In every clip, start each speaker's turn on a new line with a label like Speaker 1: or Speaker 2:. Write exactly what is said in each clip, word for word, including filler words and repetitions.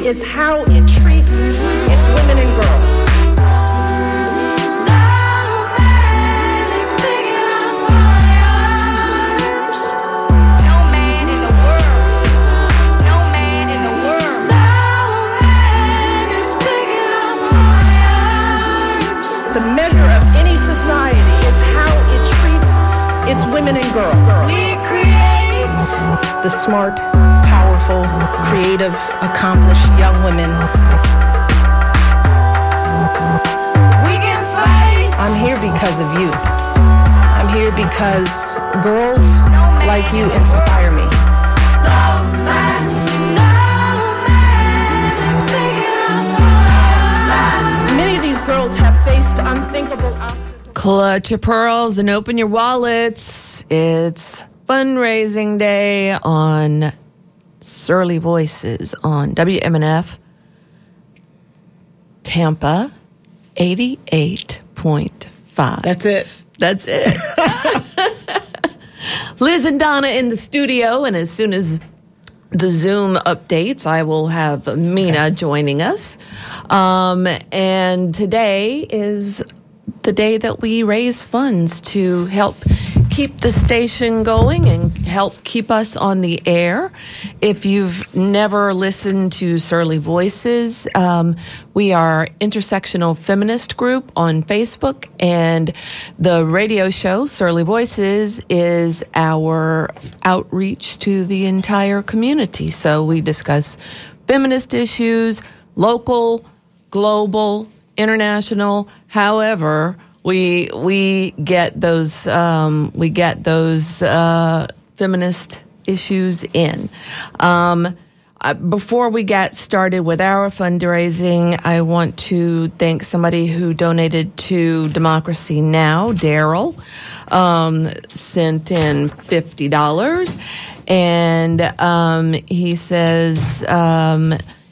Speaker 1: is how it treats its women and girls. The measure of any society is how it treats its women and girls.
Speaker 2: We create
Speaker 1: the smart, powerful, creative, accomplished young women.
Speaker 2: We can fight.
Speaker 1: I'm here because of you. I'm here because girls like you inspire me. Many of these girls have faced unthinkable obstacles.
Speaker 3: Clutch your pearls and open your wallets. It's fundraising day on Surly Voices on W M N F Tampa eighty-eight point five.
Speaker 1: That's it.
Speaker 3: That's it. Liz and Donna in the studio, and as soon as the Zoom updates, I will have Mina joining us. Um, and today is the day that we raise funds to help keep the station going and help keep us on the air. If you've never listened to Surly Voices, um, we are intersectional feminist group on Facebook, and the radio show Surly Voices is our outreach to the entire community. So we discuss feminist issues, local, global, international. However, we we get those um, we get those uh, feminist issues in. Um, uh, before we get started with our fundraising, I want to thank somebody who donated to Democracy Now. Daryl um, sent in fifty dollars, and um, he says. Um,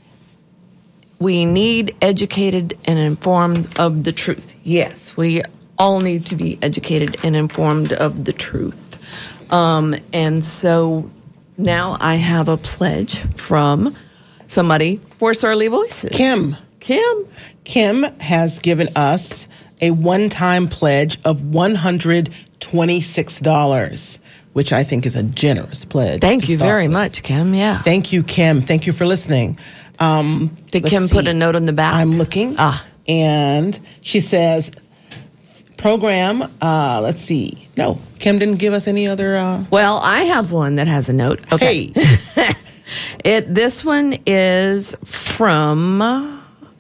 Speaker 3: We need educated and informed of the truth. Yes, we all need to be educated and informed of the truth. Um, and so now I have a pledge from somebody for Surly Voices.
Speaker 4: Kim.
Speaker 3: Kim.
Speaker 4: Kim has given us a one-time pledge of one hundred twenty-six dollars, which I think is a generous pledge.
Speaker 3: Thank you very
Speaker 4: with.
Speaker 3: much, Kim. Yeah.
Speaker 4: Thank you, Kim. Thank you for listening. Um,
Speaker 3: Did
Speaker 4: let's
Speaker 3: Kim
Speaker 4: see.
Speaker 3: put a note on the back?
Speaker 4: I'm looking.
Speaker 3: Ah.
Speaker 4: And she says, program, uh, let's see. No, Kim didn't give us any other. Uh...
Speaker 3: Well, I have one that has a note. Okay.
Speaker 4: Hey.
Speaker 3: it. This one is from, uh,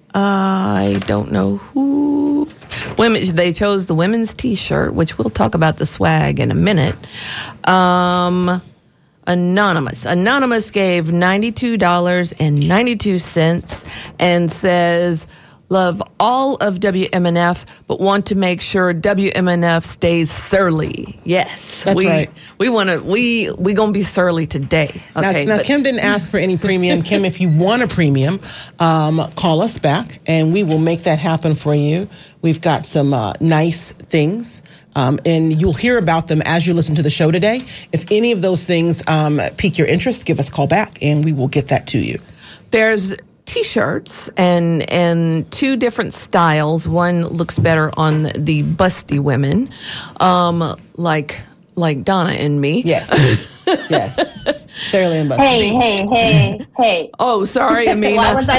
Speaker 3: I don't know who. Women. They chose the women's T-shirt, which we'll talk about the swag in a minute. Um... Anonymous. Anonymous gave ninety-two dollars and ninety-two cents and says, love all of W M N F, but want to make sure W M N F stays surly. Yes.
Speaker 4: That's
Speaker 3: we,
Speaker 4: right.
Speaker 3: We want to, we, we going to be surly today. Okay.
Speaker 4: Now, now
Speaker 3: but,
Speaker 4: Kim didn't ask for any premium. Kim, if you want a premium, um, call us back and we will make that happen for you. We've got some uh, nice things. Um, and you'll hear about them as you listen to the show today. If any of those things um, pique your interest, give us a call back, and we will get that to you.
Speaker 3: There's T-shirts and and two different styles. One looks better on the busty women, um, like like Donna and me.
Speaker 4: Yes, yes. Sarah Lynn Busty.
Speaker 5: Hey, hey, hey, hey.
Speaker 3: Oh, sorry, Amina.
Speaker 5: Why was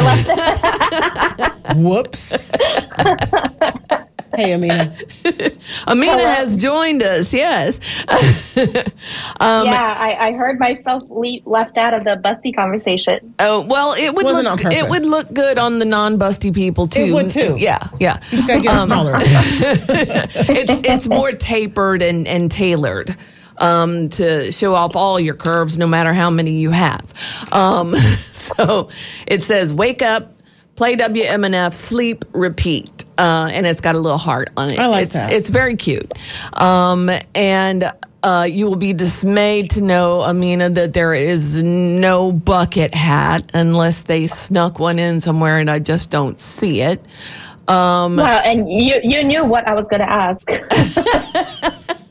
Speaker 5: I left?
Speaker 4: Whoops. Hey, Amina.
Speaker 3: Amina
Speaker 5: Hello.
Speaker 3: has joined us, yes.
Speaker 5: um, yeah, I, I heard myself le- left out of the busty conversation.
Speaker 3: Oh, well, it would
Speaker 4: Wasn't
Speaker 3: look
Speaker 4: on
Speaker 3: it would look good on the non-busty people too.
Speaker 4: It would too.
Speaker 3: Yeah, yeah.
Speaker 4: You just gotta get
Speaker 3: Um,
Speaker 4: smaller.
Speaker 3: it's it's more tapered and, and tailored. Um, to show off all your curves, no matter how many you have. Um, so it says, wake up, play W M N F, sleep, repeat. Uh, and it's got a little heart on it.
Speaker 4: I like
Speaker 3: it's,
Speaker 4: that.
Speaker 3: It's very cute. Um, and uh, you will be dismayed to know, Amina, that there is no bucket hat unless they snuck one in somewhere and I just don't see it. Um,
Speaker 5: Wow, and you you knew what I was going to ask.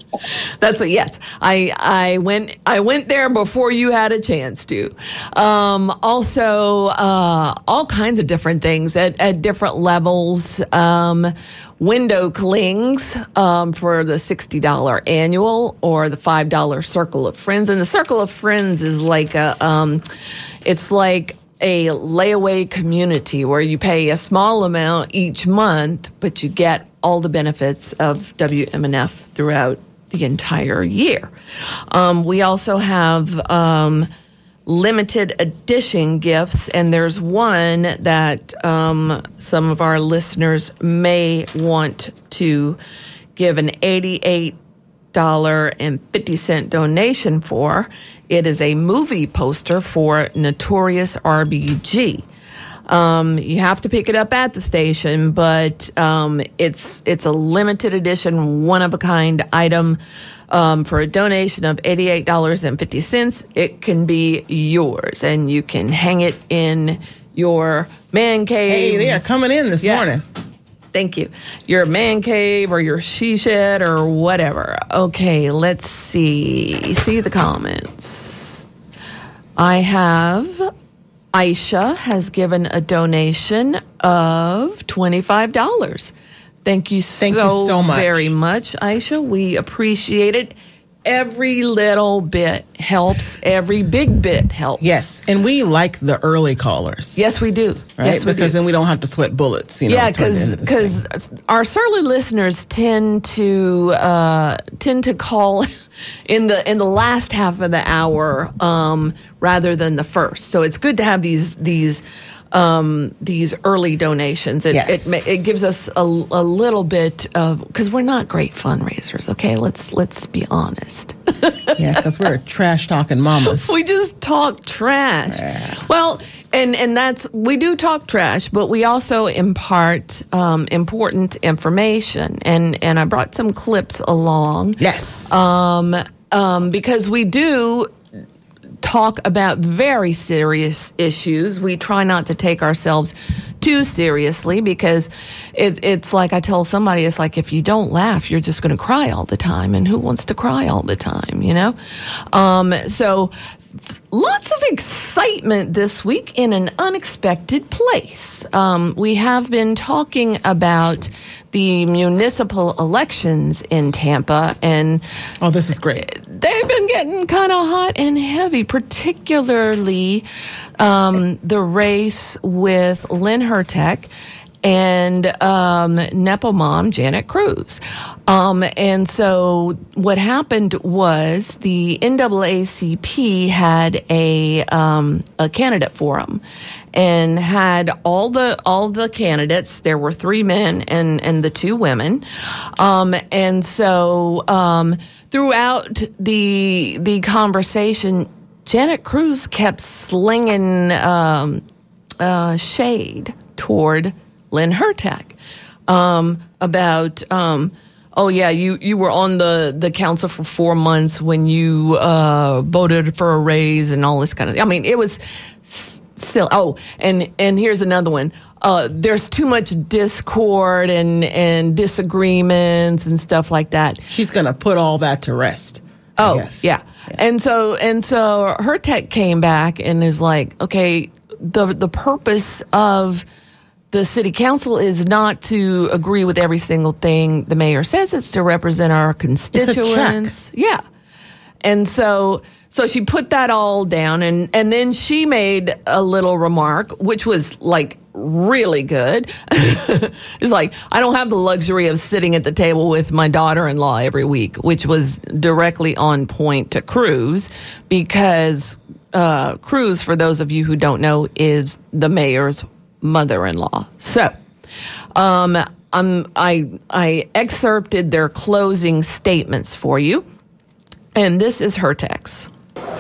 Speaker 3: That's what. Yes, I I went I went there before you had a chance to. Um, also, uh, all kinds of different things at, at different levels. Um, window clings um, for the sixty dollars annual or the five dollars Circle of Friends, and the Circle of Friends is like a um, it's like a layaway community where you pay a small amount each month, but you get all the benefits of W M N F throughout the entire year. Um, we also have um, limited edition gifts, and there's one that um, some of our listeners may want to give an eighty-eight dollars and fifty cents donation for. It is a movie poster for Notorious R B G. Um, you have to pick it up at the station, but um, it's it's a limited edition, one of a kind item. Um, for a donation of eighty-eight dollars and fifty cents, it can be yours, and you can hang it in your man cave.
Speaker 4: Hey, they are coming in this
Speaker 3: Yeah.
Speaker 4: morning.
Speaker 3: Thank you. Your man cave or your she shed or whatever. Okay, let's see. See the comments. I have Aisha has given a donation of twenty-five dollars. Thank you so,
Speaker 4: Thank you so much.
Speaker 3: very much, Aisha. We appreciate it. Every little bit helps. Every big bit helps.
Speaker 4: Yes, and we like the early callers.
Speaker 3: Yes, we do.
Speaker 4: Right?
Speaker 3: Yes, we
Speaker 4: because
Speaker 3: do.
Speaker 4: then we don't have to sweat bullets. You know,
Speaker 3: Yeah,
Speaker 4: toward the end
Speaker 3: because
Speaker 4: of this thing.
Speaker 3: our surly listeners tend to uh, tend to call in the in the last half of the hour um, rather than the first. So it's good to have these these um, these early donations. It
Speaker 4: Yes.
Speaker 3: it, ma- it gives us a, a little bit of, because we're not great fundraisers. Okay, let's let's be honest.
Speaker 4: Yeah, because we're trash talking mamas.
Speaker 3: We just talk trash. Well, and and that's, we do talk trash, but we also impart um, important information. And and I brought some clips along.
Speaker 4: Yes.
Speaker 3: Um, um, because we do talk about very serious issues. We try not to take ourselves too seriously, because it, it's like I tell somebody, it's like, if you don't laugh, you're just going to cry all the time. And who wants to cry all the time, you know? Um, so lots of excitement this week in an unexpected place. Um, we have been talking about the municipal elections in Tampa, and
Speaker 4: oh, this is great.
Speaker 3: they've been getting kind of hot and heavy, particularly um, the race with Lynn Hurtak and um, Nepo mom Janet Cruz. Um, and so what happened was the N double A C P had a um, a candidate forum and had all the all the candidates. There were three men and and the two women. Um, and so um, throughout the the conversation, Janet Cruz kept slinging um, uh, shade toward Lynn Hurtak um, about, um, oh yeah, you, you were on the, the council for four months when you uh, voted for a raise and all this kind of. I mean, it was silly. Oh, and and here's another one. Uh, there's too much discord and and disagreements and stuff like that.
Speaker 4: She's going to put all that to rest. I
Speaker 3: Oh,
Speaker 4: guess.
Speaker 3: yeah. yeah. And so and so Hurtak came back and is like, okay, the the purpose of the city council is not to agree with every single thing the mayor says. It's to represent our constituents. Yeah. And so so she put that all down, and, and then she made a little remark, which was like really good. It's like, I don't have the luxury of sitting at the table with my daughter-in-law every week, which was directly on point to Cruz, because uh, Cruz, for those of you who don't know, is the mayor's mother-in-law. So, um, um, I I excerpted their closing statements for you, and this is her text.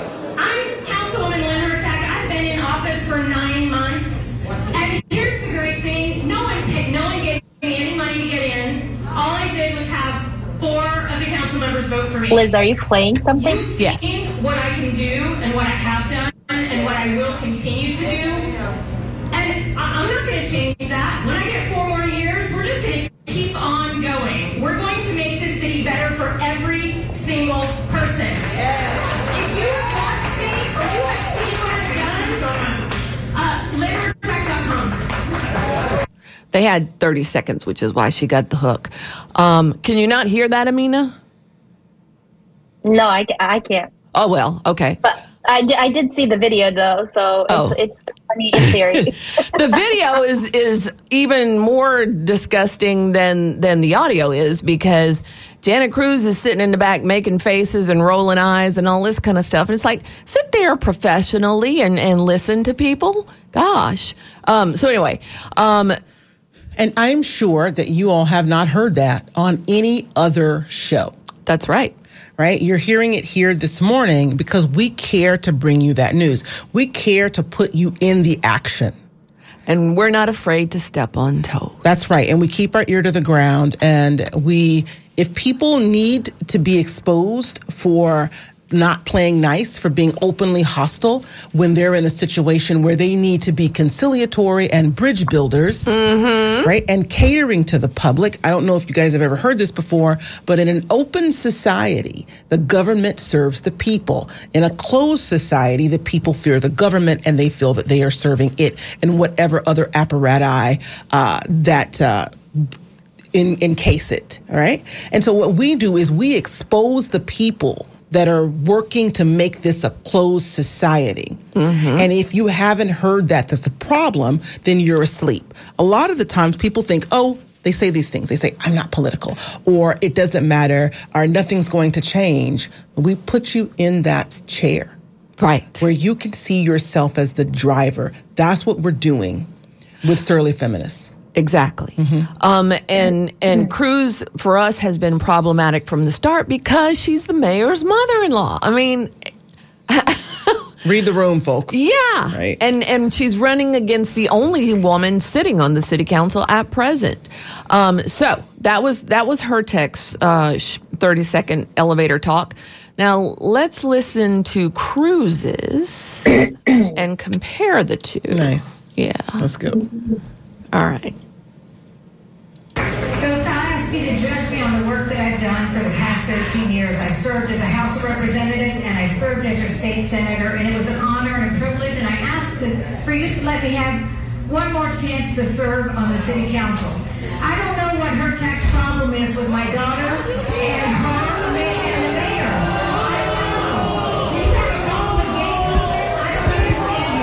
Speaker 6: I'm Councilwoman Lynn Hurtak. I've been in office for nine months, and here's the great thing: no one paid, no one gave me any money to get in. All I did was have four of the council members vote for me.
Speaker 5: Liz, are you playing something?
Speaker 6: You've seen
Speaker 3: Yes.
Speaker 6: what I can do and what I have done and what I will continue to do. And I- I'm not going to change that. When I get four more years, we're just going to keep on going. We're going to make this city better for every
Speaker 3: They had thirty seconds, which is why she got the hook. Um, can you not hear that, Amina?
Speaker 5: No, I, I can't.
Speaker 3: Oh, well, okay.
Speaker 5: But I, d- I did see the video, though, so
Speaker 3: Oh.
Speaker 5: it's, it's funny in theory.
Speaker 3: The video is is even more disgusting than than the audio is, because Janet Cruz is sitting in the back making faces and rolling eyes and all this kind of stuff. And it's like, sit there professionally and, and listen to people. Gosh. Um, so anyway, um,
Speaker 4: And I'm sure that you all have not heard that on any other show.
Speaker 3: that's right.
Speaker 4: Right? You're hearing it here this morning because we care to bring you that news. We care to put you in the action.
Speaker 3: And we're not afraid to step on toes.
Speaker 4: That's right. And we keep our ear to the ground. And we, if people need to be exposed for not playing nice, for being openly hostile when they're in a situation where they need to be conciliatory and bridge builders, mm-hmm. right? And catering to the public. I don't know if you guys have ever heard this before, but in an open society, the government serves the people. In a closed society, the people fear the government and they feel that they are serving it and whatever other apparatus uh, that uh, in, encase it, all right? And so what we do is we expose the people that are working to make this a closed society. Mm-hmm. And if you haven't heard that that's a problem, then you're asleep. A lot of the times people think, oh, they say these things. They say, I'm not political, or it doesn't matter, or nothing's going to change. We put you in that chair.
Speaker 3: Right.
Speaker 4: Where you can see yourself as the driver. That's what we're doing with Surly Feminists.
Speaker 3: Exactly. Mm-hmm. Um, and and Cruz, for us, has been problematic from the start because she's the mayor's mother-in-law. I mean...
Speaker 4: Read the room, folks.
Speaker 3: Yeah.
Speaker 4: Right.
Speaker 3: And and she's running against the only woman sitting on the city council at present. Um, so that was that was her text, uh, thirty-second elevator talk. Now, let's listen to Cruz's and compare the two.
Speaker 4: Nice.
Speaker 3: Yeah.
Speaker 4: Let's go.
Speaker 3: All right.
Speaker 6: Folks, I ask you to judge me on the work that I've done for the past thirteen years. I served as a House of Representative and I served as your state senator, and it was an honor and a privilege, and I asked to, for you to let me have one more chance to serve on the city council. I don't know what her tax problem is with my daughter and her and the mayor. I don't know. Do you have a problem with gay comment? I don't understand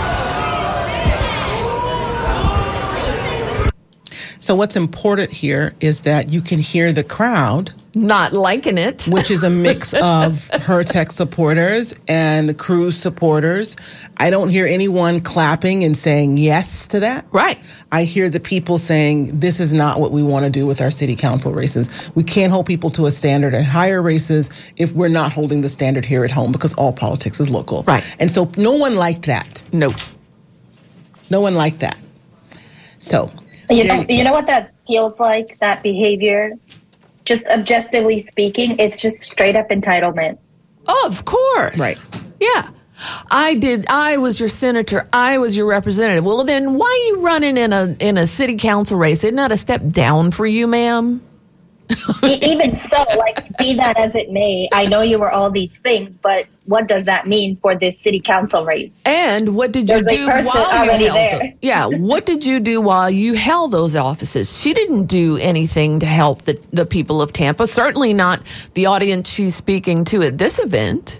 Speaker 6: you.
Speaker 4: So what's important here is that you can hear the crowd
Speaker 3: Not liking it.
Speaker 4: which is a mix of her tech supporters and Cruz supporters. I don't hear anyone clapping and saying yes to that.
Speaker 3: Right.
Speaker 4: I hear the people saying, this is not what we want to do with our city council races. We can't hold people to a standard at higher races if we're not holding the standard here at home, because all politics is local.
Speaker 3: Right.
Speaker 4: And so no one liked that.
Speaker 3: No.
Speaker 4: No one liked that. So...
Speaker 5: You know, you know what that feels like, that behavior? Just objectively speaking, it's just straight up entitlement.
Speaker 3: Of course.
Speaker 4: Right.
Speaker 3: Yeah. I did. I was your senator. I was your representative. Well, then why are you running in a in a city council race? Isn't that a step down for you, ma'am?
Speaker 5: E- Even so, like, be that as it may, I know you were all these things, but what does that mean for this city council race?
Speaker 3: And what did you
Speaker 5: There's a
Speaker 3: do
Speaker 5: person
Speaker 3: while you
Speaker 5: already
Speaker 3: held
Speaker 5: there.
Speaker 3: them? Yeah, what did you do while you held those offices? She didn't do anything to help the, the people of Tampa, certainly not the audience she's speaking to at this event.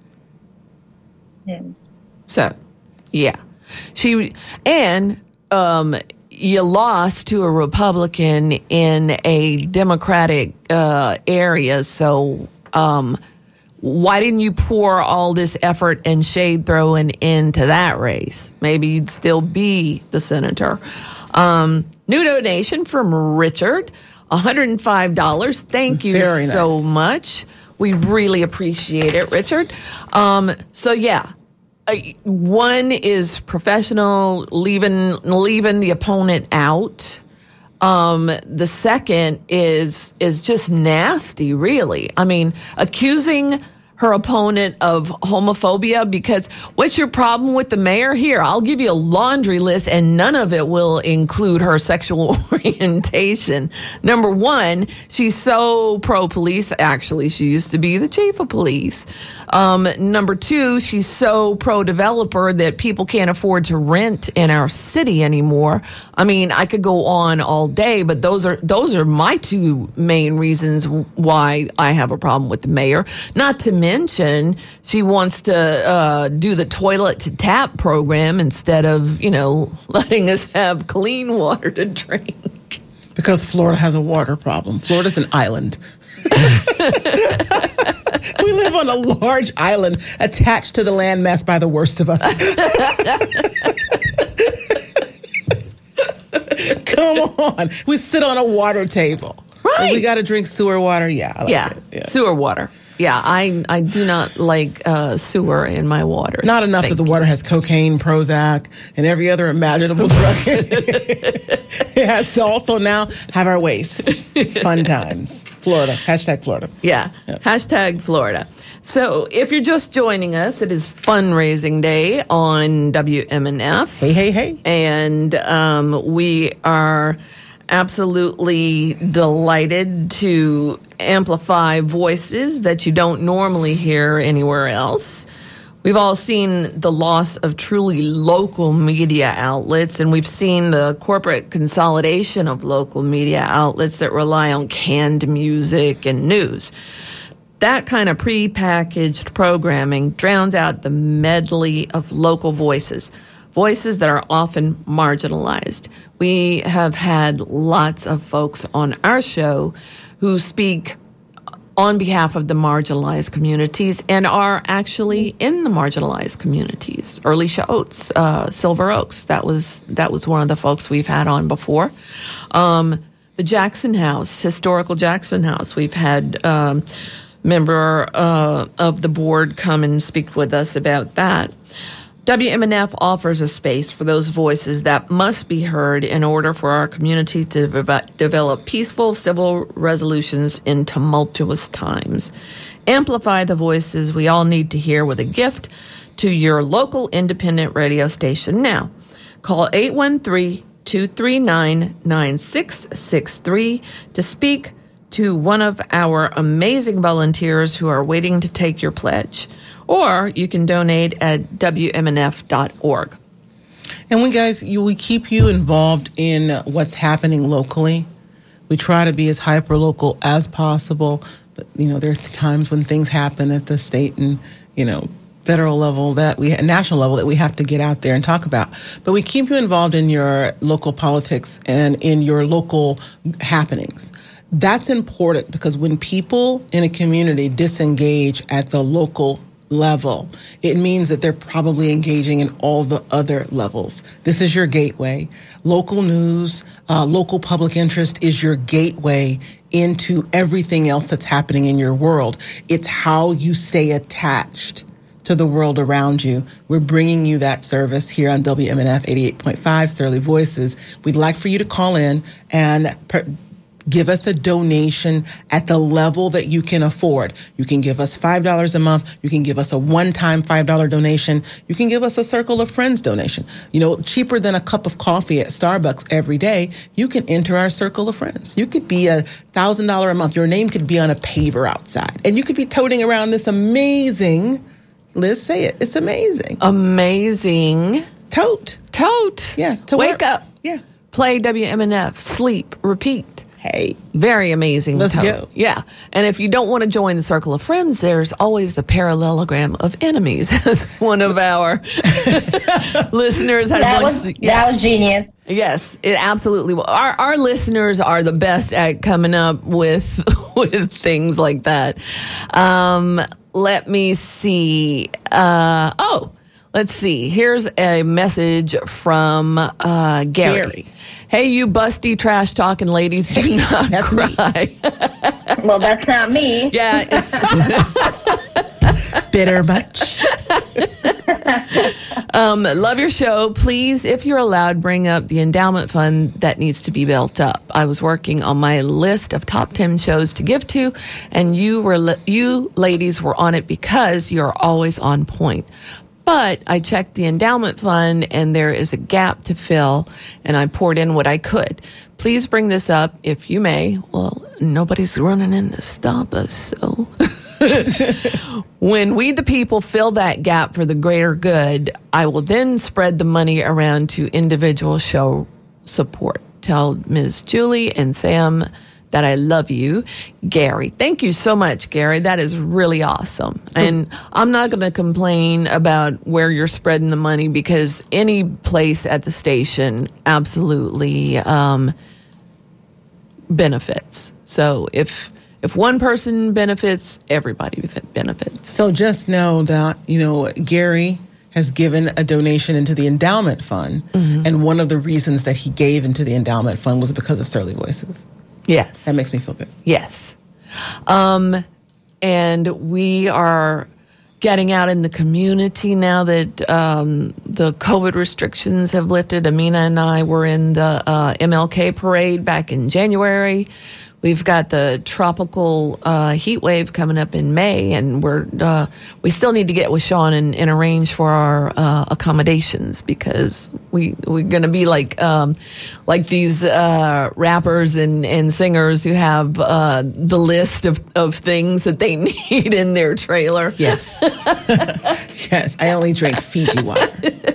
Speaker 5: Hmm.
Speaker 3: So, yeah. She and um you lost to a Republican in a Democratic uh, area, so um, why didn't you pour all this effort and shade throwing into that race? Maybe you'd still be the senator. Um, new donation from Richard, one hundred five dollars. Thank you
Speaker 4: Very
Speaker 3: so
Speaker 4: nice.
Speaker 3: much. We really appreciate it, Richard. Um, so, yeah. Uh, one is professional, leaving leaving the opponent out. Um, the second is is just nasty, really. I mean, accusing her opponent of homophobia, because what's your problem with the mayor? Here, I'll give you a laundry list, and none of it will include her sexual orientation. Number one, she's so pro-police. Actually, she used to be the chief of police. Um, number two, she's so pro-developer that people can't afford to rent in our city anymore. I mean, I could go on all day, but those are those are my two main reasons why I have a problem with the mayor. Not to mention, she wants to uh, do the toilet to tap program instead of, you know, letting us have clean water to drink.
Speaker 4: Because Florida has a water problem. Florida's an island. We live on a large island attached to the landmass by the worst of us. Come on. We sit on a water table.
Speaker 3: Right.
Speaker 4: We got to drink sewer water. Yeah. I like
Speaker 3: Yeah.
Speaker 4: it. Yeah.
Speaker 3: Sewer water. Yeah, I I do not like uh, sewer in my water.
Speaker 4: Not enough
Speaker 3: Thank
Speaker 4: that the
Speaker 3: you.
Speaker 4: water has cocaine, Prozac, and every other imaginable drug. It has to also now have our waste. Fun times. Florida. Hashtag Florida.
Speaker 3: Yeah.
Speaker 4: Yep.
Speaker 3: Hashtag Florida. So if you're just joining us, it is fundraising day on W M N F.
Speaker 4: Hey, hey, hey.
Speaker 3: And um, we are absolutely delighted to amplify voices that you don't normally hear anywhere else. We've all seen the loss of truly local media outlets, and we've seen the corporate consolidation of local media outlets that rely on canned music and news. That kind of prepackaged programming drowns out the medley of local voices, voices that are often marginalized. We have had lots of folks on our show who speak on behalf of the marginalized communities and are actually in the marginalized communities. Erlisha Oates, uh, Silver Oaks, that was that was one of the folks we've had on before. Um, the Jackson House, historical Jackson House, we've had um, member uh, of the board come and speak with us about that. W M N F offers a space for those voices that must be heard in order for our community to de- develop peaceful civil resolutions in tumultuous times. Amplify the voices we all need to hear with a gift to your local independent radio station now. Call eight one three, two three nine, nine six six three to speak to one of our amazing volunteers who are waiting to take your pledge. Or you can donate at W M N F dot org.
Speaker 4: And we guys, you, we keep you involved in what's happening locally. We try to be as hyper-local as possible. But, you know, there are times when things happen at the state and, you know, federal level, that we, national level, that we have to get out there and talk about. But we keep you involved in your local politics and in your local happenings. That's important because when people in a community disengage at the local level, it means that they're probably engaging in all the other levels. This is your gateway. Local news, uh, local public interest is your gateway into everything else that's happening in your world. It's how you stay attached to the world around you. We're bringing you that service here on W M N F eighty-eight point five, Surly Voices. We'd like for you to call in and per- give us a donation at the level that you can afford. You can give us five dollars a month. You can give us a one-time five dollars donation. You can give us a Circle of Friends donation. You know, cheaper than a cup of coffee at Starbucks every day, you can enter our Circle of Friends. You could be a one thousand dollars a month. Your name could be on a paver outside. And you could be toting around this amazing, Liz, say it, it's amazing.
Speaker 3: Amazing.
Speaker 4: Tote.
Speaker 3: Tote.
Speaker 4: Yeah. To
Speaker 3: Wake
Speaker 4: work.
Speaker 3: up.
Speaker 4: Yeah.
Speaker 3: Play W M N F. Sleep. Repeat.
Speaker 4: Hey.
Speaker 3: Very amazing.
Speaker 4: Let's
Speaker 3: tote.
Speaker 4: go.
Speaker 3: Yeah. And if you don't want to join the Circle of Friends, there's always the parallelogram of enemies, as one of our listeners had
Speaker 5: That
Speaker 3: once.
Speaker 5: was
Speaker 3: yeah.
Speaker 5: that was genius.
Speaker 3: Yes, it absolutely will. Our our listeners are the best at coming up with with things like that. Um, let me see. Uh, oh, let's see. Here's a message from uh, Gary.
Speaker 4: Gary.
Speaker 3: Hey, you busty trash talking ladies, do not
Speaker 4: That's me.
Speaker 3: cry.
Speaker 5: Well, that's not me.
Speaker 3: Yeah, it's
Speaker 4: Bitter much?
Speaker 3: Um, love your show. Please, if you're allowed, bring up the endowment fund that needs to be built up. I was working on my list of top ten shows to give to, and you were li- you ladies were on it because you're always on point. But I checked the endowment fund, and there is a gap to fill, and I poured in what I could. Please bring this up if you may. Well, nobody's running in to stop us, so... When we, the people, fill that gap for the greater good, I will then spread the money around to individual show support. Tell Miz Julie and Sam that I love you, Gary. Thank you so much, Gary. That is really awesome. So, and I'm not going to complain about where you're spreading the money because any place at the station absolutely um, benefits. So if... If one person benefits, everybody benefits.
Speaker 4: So just know that, you know, Gary has given a donation into the endowment fund. Mm-hmm. And one of the reasons that he gave into the endowment fund was because of Surly Voices.
Speaker 3: Yes.
Speaker 4: That makes me feel good.
Speaker 3: Yes. Um, and we are getting out in the community now that um, the COVID restrictions have lifted. Amina and I were in the uh, M L K parade back in January. We've got the tropical uh, heat wave coming up in May, and we're uh, we still need to get with Sean and, and arrange for our uh, accommodations because we we're going to be like um, like these uh, rappers and, and singers who have uh, the list of, of things that they need in their trailer.
Speaker 4: Yes, yes. I only drink Fiji water,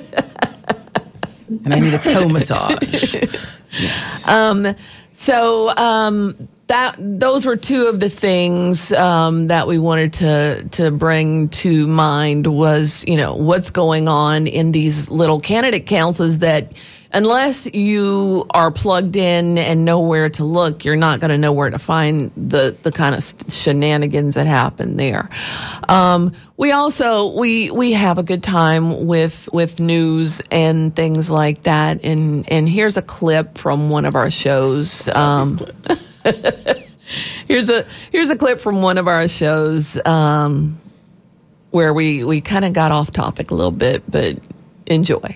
Speaker 4: and I need a toe massage. Yes.
Speaker 3: Um. So um, that those were two of the things um, that we wanted to to bring to mind was, you know, what's going on in these little candidate councils that unless you are plugged in and know where to look, you're not going to know where to find the, the kind of shenanigans that happen there. Um, we also, we, we have a good time with, with news and things like that. And, and here's a clip from one of our shows. Um, here's a, here's a clip from one of our shows, um, where we, we kind of got off topic a little bit, but enjoy.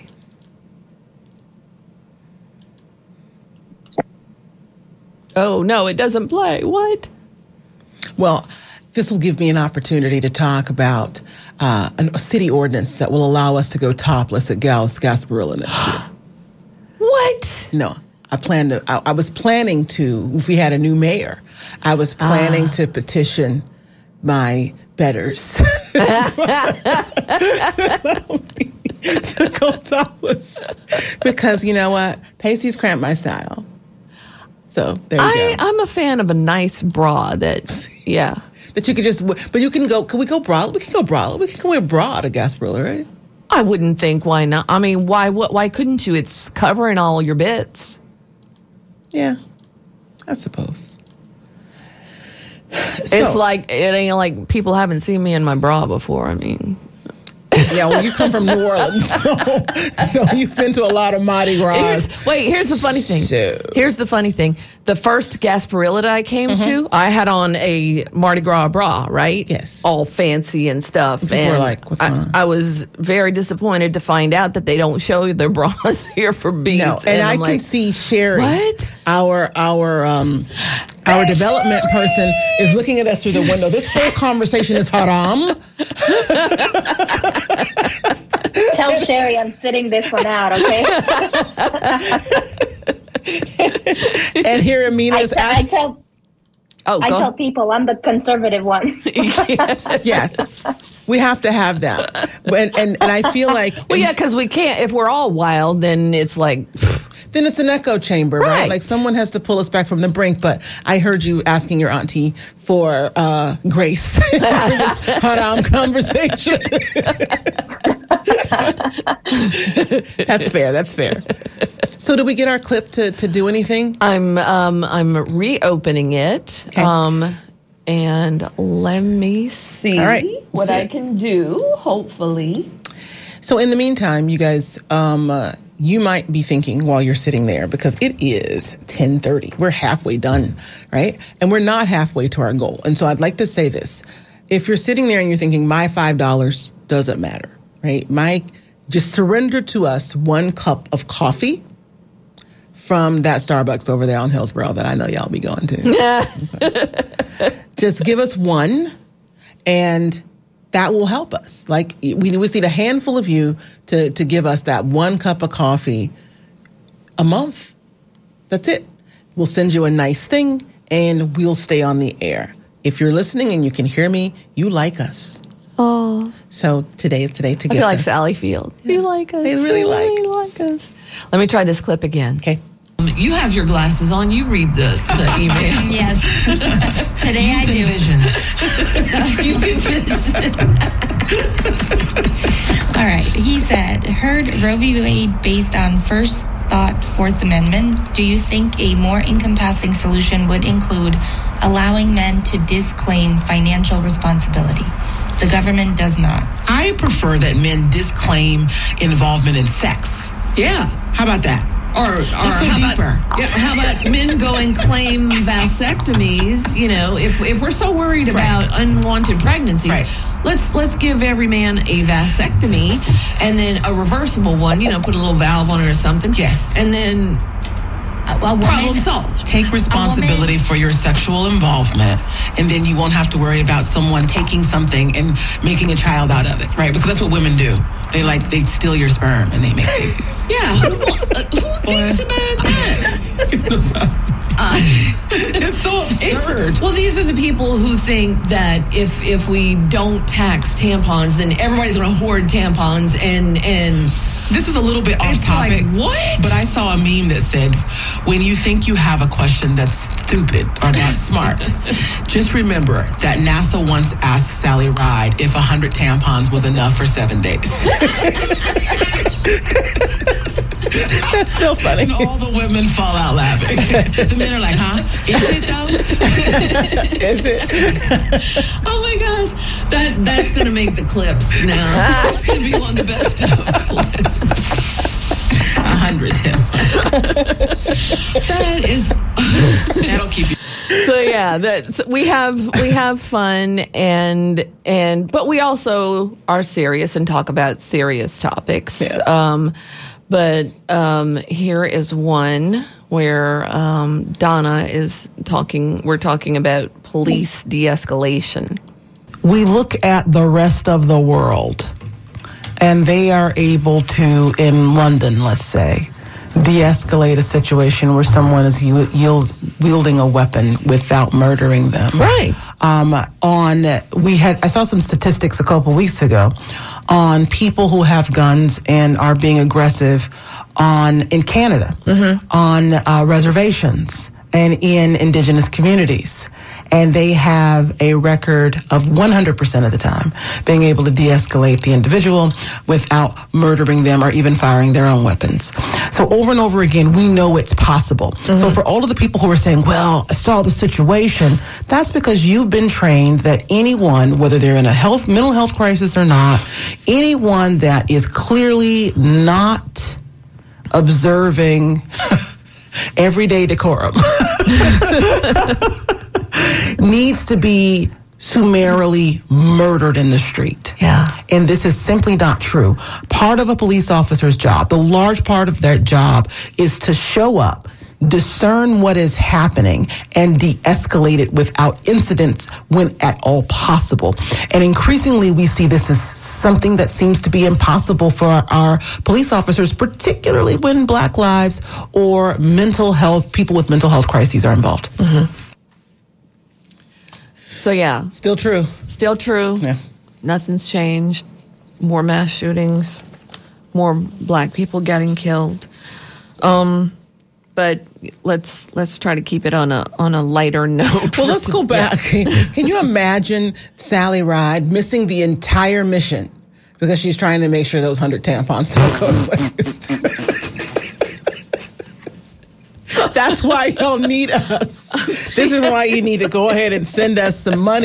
Speaker 3: Oh, no, it doesn't play. What?
Speaker 4: Well, this will give me an opportunity to talk about uh, a city ordinance that will allow us to go topless at Gal's Gasparilla next year.
Speaker 3: What?
Speaker 4: No, I plan to. I, I was planning to, if we had a new mayor, I was planning ah. to petition my betters to go topless. Because you know what? Pasties cramp my style. So there you
Speaker 3: I,
Speaker 4: go.
Speaker 3: I'm a fan of a nice bra that, yeah.
Speaker 4: that you could just, but you can go, can we go bra? We can go bra. We can go wear bra to Gasparilla, right?
Speaker 3: I wouldn't think why not. I mean, why what? Why couldn't you? It's covering all your bits.
Speaker 4: Yeah, I suppose. So,
Speaker 3: it's like, it ain't like people haven't seen me in my bra before. I mean...
Speaker 4: Yeah, well, you come from New Orleans, so, so you've been to a lot of Mardi Gras.
Speaker 3: Here's, wait, here's the funny thing.
Speaker 4: So.
Speaker 3: Here's the funny thing. The first Gasparilla that I came
Speaker 4: mm-hmm.
Speaker 3: to, I had on a Mardi Gras bra, right?
Speaker 4: Yes.
Speaker 3: All fancy and stuff.
Speaker 4: People
Speaker 3: and
Speaker 4: were like, what's going
Speaker 3: I,
Speaker 4: on?
Speaker 3: I was very disappointed to find out that they don't show their bras here for beads.
Speaker 4: No, and,
Speaker 3: and
Speaker 4: I
Speaker 3: I'm
Speaker 4: can
Speaker 3: like,
Speaker 4: see Sherry,
Speaker 3: what?
Speaker 4: our our um our
Speaker 3: hey,
Speaker 4: development
Speaker 3: Sherry!
Speaker 4: person is looking at us through the window. This whole conversation is haram.
Speaker 5: Tell Sherry I'm sitting this one out, okay?
Speaker 4: And here Amina is
Speaker 5: I, I tell
Speaker 3: Oh,
Speaker 5: I
Speaker 3: go
Speaker 5: tell people I'm the conservative one.
Speaker 4: Yes, we have to have that. And and, and I feel like
Speaker 3: well, yeah, because we can't. If we're all wild, then it's like.
Speaker 4: Then it's an echo chamber, right.
Speaker 3: right?
Speaker 4: Like someone has to pull us back from the brink. But I heard you asking your auntie for uh, grace for this haram conversation. That's fair. That's fair. So, did we get our clip to, to do anything?
Speaker 3: I'm um, I'm reopening it.
Speaker 4: Okay.
Speaker 3: Um, and let me see
Speaker 4: All right.
Speaker 3: what
Speaker 4: see
Speaker 3: I
Speaker 4: it.
Speaker 3: can do. Hopefully.
Speaker 4: So, in the meantime, you guys, um, uh, you might be thinking while you're sitting there, because it is ten thirty. We're halfway done, right? And we're not halfway to our goal. And so I'd like to say this. if you're sitting there and you're thinking, my five dollars doesn't matter, right? My, just surrender to us one cup of coffee from that Starbucks over there on Hillsborough that I know y'all be going to. Just give us one, and that will help us. Like, we just need a handful of you to, to give us that one cup of coffee a month. That's it. We'll send you a nice thing, and we'll stay on the air. If you're listening and you can hear me, you like us.
Speaker 3: Oh.
Speaker 4: So today is today to
Speaker 3: I
Speaker 4: get
Speaker 3: feel like
Speaker 4: this.
Speaker 3: Sally Field. You like us.
Speaker 4: They really
Speaker 3: You
Speaker 4: like
Speaker 3: really
Speaker 4: us.
Speaker 3: like us. Let me try this clip again.
Speaker 4: Okay.
Speaker 7: You have your glasses on. You read the, the email.
Speaker 8: Yes. Today I do.
Speaker 7: Vision. You can vision.
Speaker 8: All right. He said, heard Roe v. Wade based on first thought Fourth Amendment. Do you think a more encompassing solution would include allowing men to disclaim financial responsibility? The government does not.
Speaker 7: I prefer that men disclaim involvement in sex.
Speaker 9: Yeah.
Speaker 7: How about that?
Speaker 9: Or, or
Speaker 7: Let's go
Speaker 9: how
Speaker 7: deeper.
Speaker 9: about yeah, how about men go and claim vasectomies? You know, if if we're so worried about
Speaker 7: Right.
Speaker 9: unwanted pregnancies,
Speaker 7: Right.
Speaker 9: let's let's give every man a vasectomy and then a reversible one. You know, put a little valve on it or something.
Speaker 7: Yes.
Speaker 9: and then
Speaker 8: A, a woman,
Speaker 9: problem solved.
Speaker 7: Take responsibility for your sexual involvement, and then you won't have to worry about someone taking something and making a child out of it, right? Because that's what women do. They like, they steal your sperm and they make babies.
Speaker 9: Yeah, who, uh, who thinks about that?
Speaker 7: It's so absurd.
Speaker 9: It's, well, these are the people who think that if if we don't tax tampons, then everybody's going to hoard tampons and and.
Speaker 7: This is a little bit off
Speaker 9: It's
Speaker 7: topic.
Speaker 9: like, what?
Speaker 7: But I saw a meme that said, when you think you have a question that's stupid or not smart, just remember that NASA once asked Sally Ride if one hundred tampons was enough for seven days.
Speaker 4: That's still funny.
Speaker 7: And all the women fall out laughing. The men are like, huh? Is it though?
Speaker 4: Is it?
Speaker 9: Oh my gosh, that that's going to make the clips now. That's going to be one of the best of clips.
Speaker 7: A hundred, Tim.
Speaker 9: That is.
Speaker 7: That'll keep you.
Speaker 3: So yeah, that's, we have we have fun and and but we also are serious and talk about serious topics.
Speaker 4: Yeah.
Speaker 3: Um, but um, here is one where um, Donna is talking. We're talking about police de-escalation.
Speaker 4: We look at the rest of the world, and they are able to, in London, let's say, de-escalate a situation where someone is u- yield, wielding a weapon without murdering them.
Speaker 3: Right.
Speaker 4: Um, on we had I saw some statistics a couple weeks ago on people who have guns and are being aggressive on in Canada on uh, reservations and in indigenous communities. And they have a record of one hundred percent of the time being able to de-escalate the individual without murdering them or even firing their own weapons. So over and over again, we know it's possible. So for all of the people who are saying, well, I saw the situation, that's because you've been trained that anyone, whether they're in a health, mental health crisis or not, anyone that is clearly not observing everyday decorum needs to be summarily murdered in the street.
Speaker 3: Yeah.
Speaker 4: And this is simply not true. Part of a police officer's job, the large part of their job, is to show up, discern what is happening, and de-escalate it without incidents when at all possible. And increasingly, we see this as something that seems to be impossible for our, our police officers, particularly when Black lives or mental health, people with mental health crises are involved.
Speaker 3: Mm-hmm. So yeah,
Speaker 4: Still true.
Speaker 3: still true.
Speaker 4: Yeah.
Speaker 3: Nothing's changed. More mass shootings, more Black people getting killed. Um, but let's let's try to keep it on a on a lighter note.
Speaker 4: Well, let's go back. Can you imagine Sally Ride missing the entire mission because she's trying to make sure those one hundred tampons don't go to waste? That's why y'all need us. This is why you need to go ahead and send us some money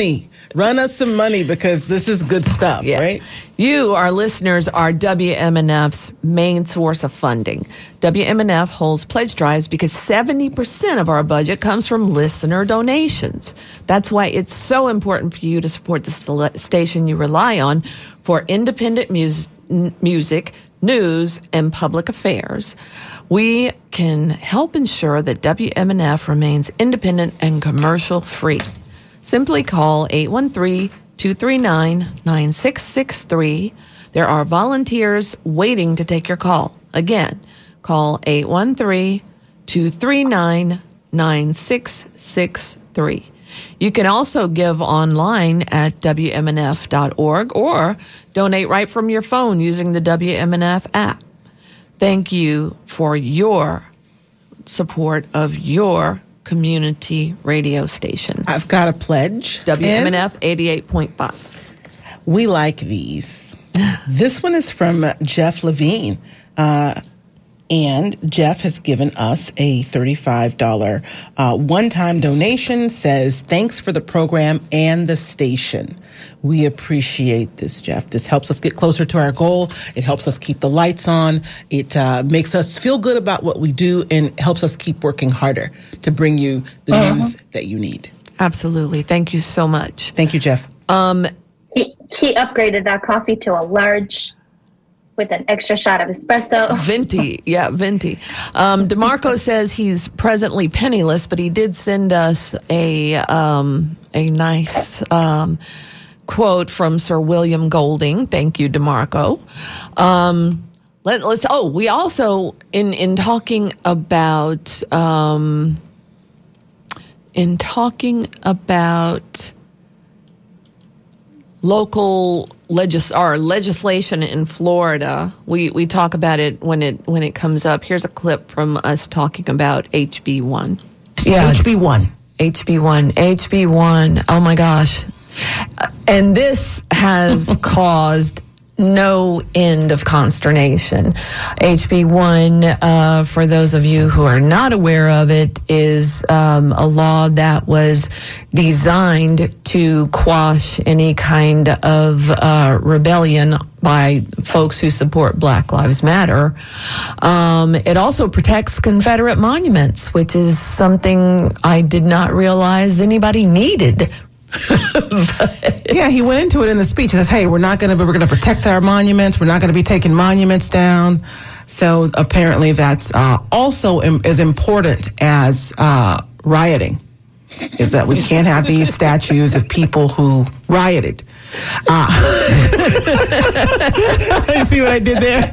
Speaker 4: Run us some money because this is good stuff,
Speaker 3: Yeah.
Speaker 4: right?
Speaker 3: You, our listeners, are W M N F's main source of funding. W M N F holds pledge drives because seventy percent of our budget comes from listener donations. That's why it's so important for you to support the st- station you rely on for independent mus- n- music, news, and public affairs. We can help ensure that W M N F remains independent and commercial free. Simply call eight one three, two three nine, nine six six three. There are volunteers waiting to take your call. Again, call eight one three, two three nine, nine six six three. You can also give online at W M N F dot org or donate right from your phone using the W M N F app. Thank you for your support of your community radio station.
Speaker 4: I've got a pledge.
Speaker 3: W M N F eighty-eight point five.
Speaker 4: We like these. This one is from Jeff Levine. Uh, and Jeff has given us a thirty-five dollars uh, one-time donation, says, thanks for the program and the station. We appreciate this, Jeff. This helps us get closer to our goal. It helps us keep the lights on. It uh, makes us feel good about what we do and helps us keep working harder to bring you the uh-huh. news that you need.
Speaker 3: Absolutely. Thank you so much.
Speaker 4: Thank you, Jeff.
Speaker 3: Um,
Speaker 5: he, he upgraded that coffee to a large with an extra shot of espresso.
Speaker 3: Venti. Yeah, venti. Um, DeMarco says he's presently penniless, but he did send us a, um, a nice... Um, quote from Sir William Golding. Thank you, DeMarco. Um, let, let's. Oh, we also in in talking about um, in talking about local legis or legislation in Florida. We we talk about it when it when it comes up. Here's a clip from us talking about H B one.
Speaker 9: Yeah, H B one.
Speaker 3: H B one. H B one. Oh my gosh. And this has caused no end of consternation. H B one, uh, for those of you who are not aware of it, is um, a law that was designed to quash any kind of uh, rebellion by folks who support Black Lives Matter. Um, it also protects Confederate monuments, which is something I did not realize anybody needed.
Speaker 4: Yeah, he went into it in the speech. He says, hey, we're not going to, we're going to protect our monuments. We're not going to be taking monuments down. So apparently that's uh, also im- as important as uh, rioting, is that we can't have these statues of people who rioted. Uh, you see what I did there?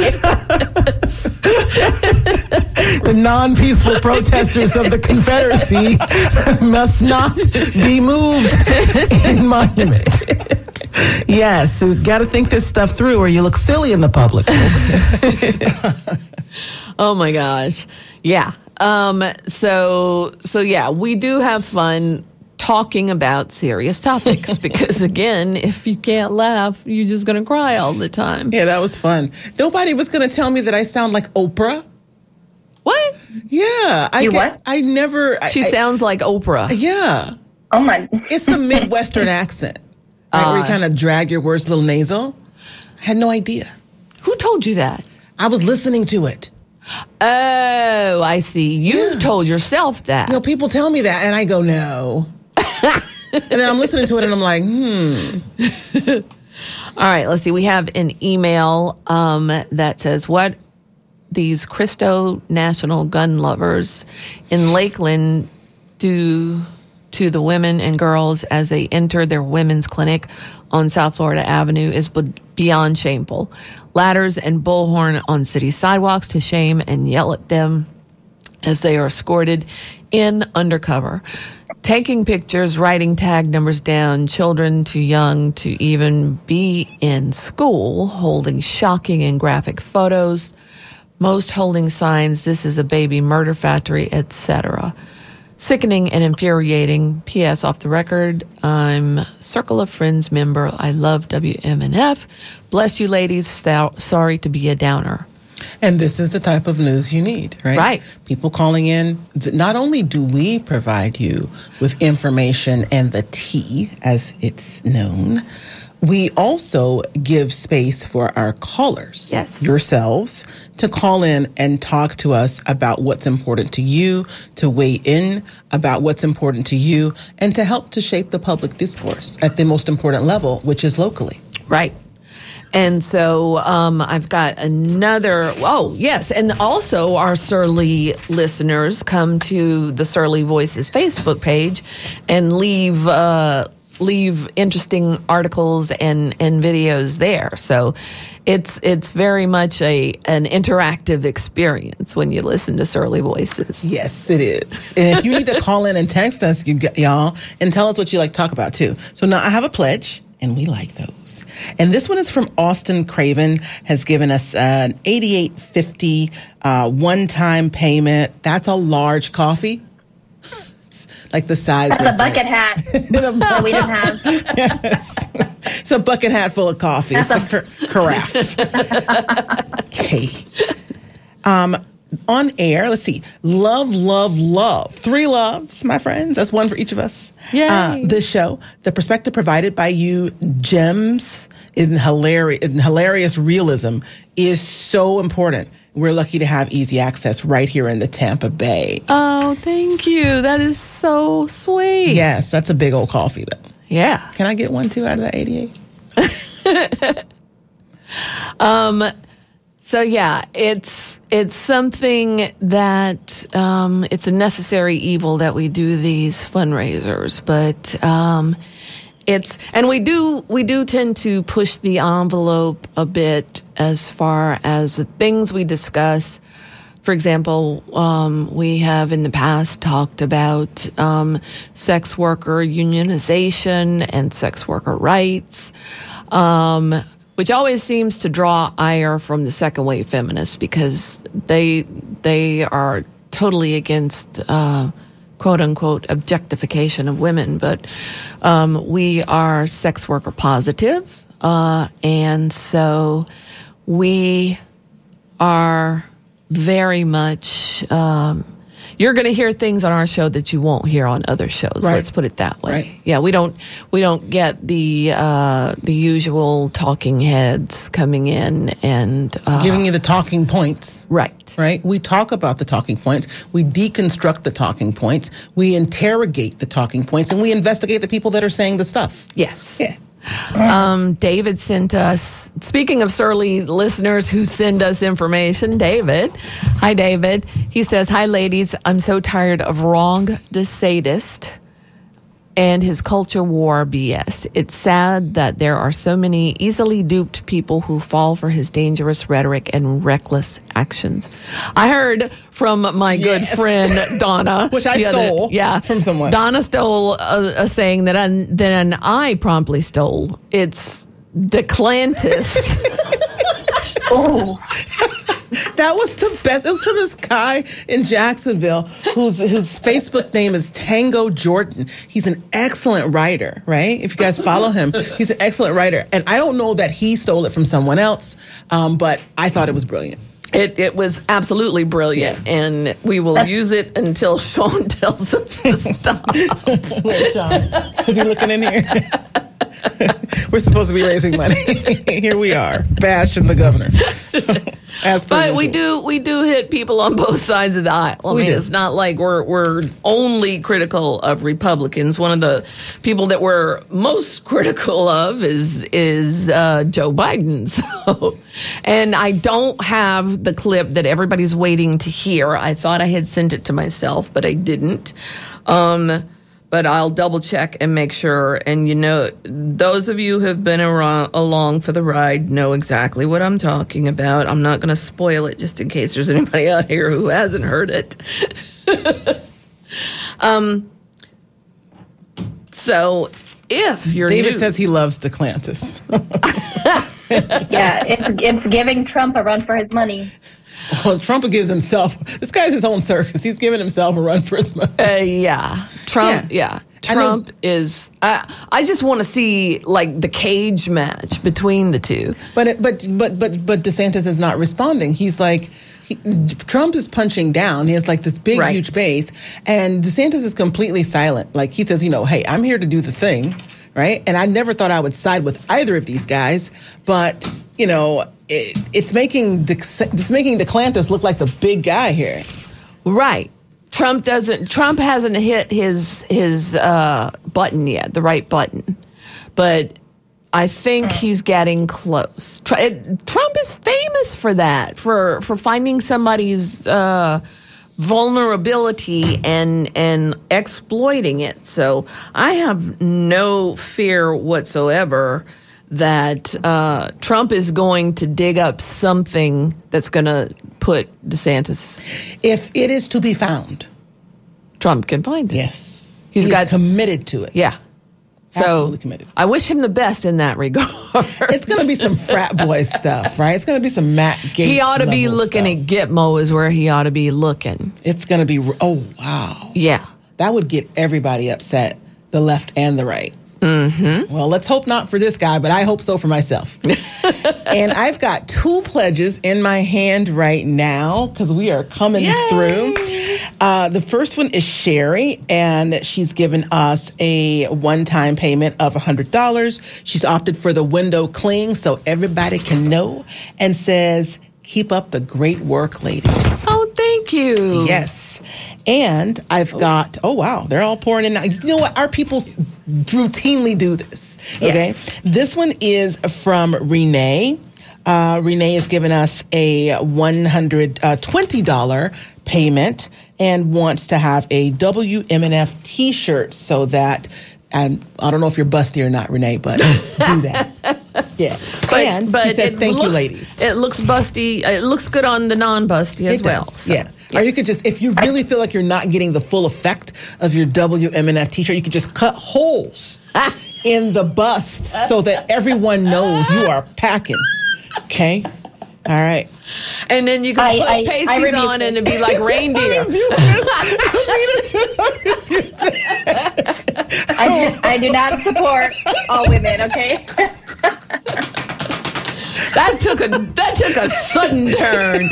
Speaker 4: The non-peaceful protesters of the Confederacy must not be moved in monument. Yes, so we've got to think this stuff through or you look silly in the public, folks.
Speaker 3: Oh my gosh. Yeah. Um, so, so yeah, we do have fun talking about serious topics because, again, if you can't laugh, you're just going to cry all the time.
Speaker 4: Yeah, that was fun. Nobody was going to tell me that I sound like Oprah.
Speaker 3: What?
Speaker 4: Yeah. I
Speaker 5: You
Speaker 4: get,
Speaker 5: what?
Speaker 4: I never...
Speaker 3: She
Speaker 4: I,
Speaker 3: sounds like Oprah.
Speaker 4: Yeah.
Speaker 5: Oh my.
Speaker 4: It's the Midwestern accent. Right,
Speaker 3: Uh,
Speaker 4: where you kind of drag your words a little nasal. I had no idea.
Speaker 3: Who told you that?
Speaker 4: I was listening to it.
Speaker 3: Oh, I see. You
Speaker 4: Yeah.
Speaker 3: told yourself that.
Speaker 4: You know, people tell me that, and I go, no. And then I'm listening to it, and I'm like, hmm.
Speaker 3: All right, let's see. We have an email um, that says, what these Christo National gun lovers in Lakeland do to the women and girls as they enter their women's clinic on South Florida Avenue is beyond shameful. Ladders and bullhorn on city sidewalks to shame and yell at them as they are escorted in undercover. Taking pictures, writing tag numbers down, children too young to even be in school, holding shocking and graphic photos, most holding signs, this is a baby murder factory, et cetera. Sickening and infuriating. P S off the record, I'm Circle of Friends member. I love W M N F. Bless you, ladies. So- sorry to be a downer.
Speaker 4: And this is the type of news you need, right?
Speaker 3: Right.
Speaker 4: People calling in. Not only do we provide you with information and the tea, as it's known, we also give space for our callers,
Speaker 3: yes,
Speaker 4: yourselves, to call in and talk to us about what's important to you, to weigh in about what's important to you, and to help to shape the public discourse at the most important level, which is locally.
Speaker 3: Right. And so um, I've got another, oh, yes. And also our Surly listeners come to the Surly Voices Facebook page and leave uh, leave interesting articles and, and videos there. So it's it's very much a an interactive experience when you listen to Surly Voices.
Speaker 4: Yes, it is. And if you need to call in and text us, you get, y'all, and tell us what you like to talk about, too. So now I have a pledge. And we like those. And this one is from Austin Craven, has given us an eighty-eight fifty uh, one-time payment. That's a large coffee. It's like the size
Speaker 5: That's
Speaker 4: of
Speaker 5: a bucket hat that we didn't have.
Speaker 4: Yes. It's a bucket hat full of coffee.
Speaker 5: That's
Speaker 4: it's a, a carafe. Okay. Um, on air, let's see. Love, love, love. Three loves, my friends. That's one for each of us.
Speaker 3: Yay.
Speaker 4: Uh, this show, the perspective provided by you, gems in hilarious, in hilarious realism, is so important. We're lucky to have easy access right here in the Tampa Bay.
Speaker 3: Oh, thank you. That is so sweet.
Speaker 4: Yes, that's a big old coffee, though.
Speaker 3: Yeah.
Speaker 4: Can I get one, too, out of that eighty-eight?
Speaker 3: um... So yeah, it's it's something that um, it's a necessary evil that we do these fundraisers, but um, it's and we do we do tend to push the envelope a bit as far as the things we discuss. For example, um, we have in the past talked about um, sex worker unionization and sex worker rights. Um, Which always seems to draw ire from the second wave feminists because they they are totally against uh, quote unquote objectification of women. But um, we are sex worker positive, uh, and so we are very much. Um, You're going to hear things on our show that you won't hear on other shows.
Speaker 4: Right.
Speaker 3: Let's put it that way.
Speaker 4: Right.
Speaker 3: Yeah, we don't we don't get the uh, the usual talking heads coming in and uh,
Speaker 4: giving you the talking points.
Speaker 3: Right.
Speaker 4: Right. We talk about the talking points. We deconstruct the talking points. We interrogate the talking points, and we investigate the people that are saying the stuff.
Speaker 3: Yes.
Speaker 4: Yeah.
Speaker 3: Um, David sent us, speaking of surly listeners who send us information, David. Hi, David. He says, hi, ladies. I'm so tired of wrong the sadist and his culture war B S. It's sad that there are so many easily duped people who fall for his dangerous rhetoric and reckless actions. I heard from my good
Speaker 4: Yes.
Speaker 3: friend Donna,
Speaker 4: Which I
Speaker 3: the other-
Speaker 4: stole
Speaker 3: yeah,
Speaker 4: from someone.
Speaker 3: Donna stole a, a saying that I, then I promptly stole. It's Declantis.
Speaker 5: Oh,
Speaker 4: That was the best. It was from this guy in Jacksonville whose whose Facebook name is Tango Jordan. He's an excellent writer, right? If you guys follow him, he's an excellent writer. And I don't know that he stole it from someone else, um, but I thought it was brilliant.
Speaker 3: It it was absolutely brilliant, and we will use it until Sean tells us to stop.
Speaker 4: Wait, Sean, is he looking in here? We're supposed to be raising money. Here we are, bashing the governor. As per
Speaker 3: But we
Speaker 4: usual.
Speaker 3: do we do hit people on both sides of the aisle. I
Speaker 4: We
Speaker 3: mean,
Speaker 4: do.
Speaker 3: it's not like we're we're only critical of Republicans. One of the people that we're most critical of is is uh, Joe Biden. So, and I don't have the clip that everybody's waiting to hear. I thought I had sent it to myself, but I didn't. Um, But I'll double check and make sure. And you know, those of you who have been around, along for the ride know exactly what I'm talking about. I'm not going to spoil it just in case there's anybody out here who hasn't heard it. um. So if you're
Speaker 4: David
Speaker 3: new,
Speaker 4: says he loves Declantis.
Speaker 5: yeah, it's it's giving Trump a run for his money.
Speaker 4: Well, Trump gives himself. This guy's his own circus. He's giving himself a run for his money.
Speaker 3: uh, yeah, Trump, yeah. Trump is. I I just want to see like the cage match between the two.
Speaker 4: But it, but but but but DeSantis is not responding. He's like. He, Trump is punching down. He has like this big,
Speaker 3: Right.
Speaker 4: huge base, and DeSantis is completely silent. Like he says, you know, hey, I'm here to do the thing, right? And I never thought I would side with either of these guys, but you know, it, it's making De, it's making DeClantis look like the big guy here.
Speaker 3: Right. Trump doesn't. Trump hasn't hit his his uh, button yet, the right button, but I think he's getting close. Tr- it, Trump is famous for that, for for finding somebody's uh, vulnerability and and exploiting it. So I have no fear whatsoever that uh, Trump is going to dig up something that's going to put DeSantis.
Speaker 4: If it is to be found,
Speaker 3: Trump can find it.
Speaker 4: yes,
Speaker 3: He's
Speaker 4: he's
Speaker 3: got-
Speaker 4: committed to it.
Speaker 3: Yeah. So
Speaker 4: Absolutely committed.
Speaker 3: I wish him the best in that regard.
Speaker 4: It's going to be some frat boy stuff, right? It's going to be some Matt Gaetz.
Speaker 3: He ought to be
Speaker 4: level
Speaker 3: looking
Speaker 4: stuff.
Speaker 3: at Gitmo is where he ought to be looking.
Speaker 4: It's going to be. Oh wow,
Speaker 3: Yeah.
Speaker 4: that would get everybody upset, the left and the right. Mm-hmm. Well, let's hope not for this guy, but I hope so for myself. And I've got two pledges in my hand right now because we are coming
Speaker 3: Yay!
Speaker 4: through. Uh, the first one is Sherry, and she's given us a one-time payment of one hundred dollars. She's opted for the window cling so everybody can know, and says, keep up the great work, ladies.
Speaker 3: Oh, thank you.
Speaker 4: Yes. And I've got, oh, wow, they're all pouring in now. You know what? Our people routinely do this. Okay.
Speaker 3: Yes.
Speaker 4: This one is from Renee. Uh, Renee has given us a one hundred twenty dollars payment and wants to have a W M N F t-shirt so that, and I don't know if you're busty or not, Renee, but do that. Yeah.
Speaker 3: But,
Speaker 4: and
Speaker 3: but
Speaker 4: she says,
Speaker 3: it
Speaker 4: thank
Speaker 3: looks,
Speaker 4: you, ladies.
Speaker 3: It looks busty. It looks good on the non-busty as
Speaker 4: It
Speaker 3: well.
Speaker 4: does,
Speaker 3: So,
Speaker 4: yeah. Or you
Speaker 3: yes.
Speaker 4: could just, if you really feel like you're not getting the full effect of your W M N F t-shirt, you could just cut holes in the bust so that everyone knows you are packing. Okay? All right.
Speaker 3: And then you can
Speaker 5: I-
Speaker 3: put
Speaker 5: I- I
Speaker 3: pasties
Speaker 5: rebuke
Speaker 3: on and
Speaker 5: this.
Speaker 3: it'd be like reindeer.
Speaker 5: I do, I do not support all women, okay?
Speaker 3: That took a that took a sudden turn.